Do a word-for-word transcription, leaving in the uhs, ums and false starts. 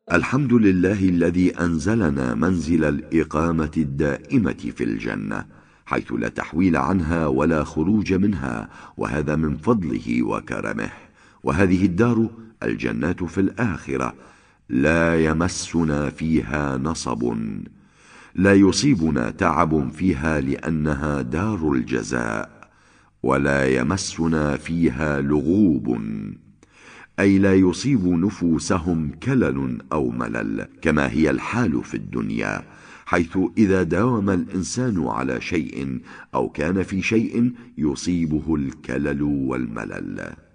الحمد لله الذي أنزلنا منزل الإقامة الدائمة في الجنة، حيث لا تحويل عنها ولا خروج منها، وهذا من فضله وكرمه. وهذه الدار الجنات في الآخرة، لا يمسنا فيها نصب، لا يصيبنا تعب فيها لأنها دار الجزاء، ولا يمسنا فيها لغوب، أي لا يصيب نفوسهم كلل أو ملل، كما هي الحال في الدنيا، حيث إذا داوم الإنسان على شيء أو كان في شيء يصيبه الكلل والملل.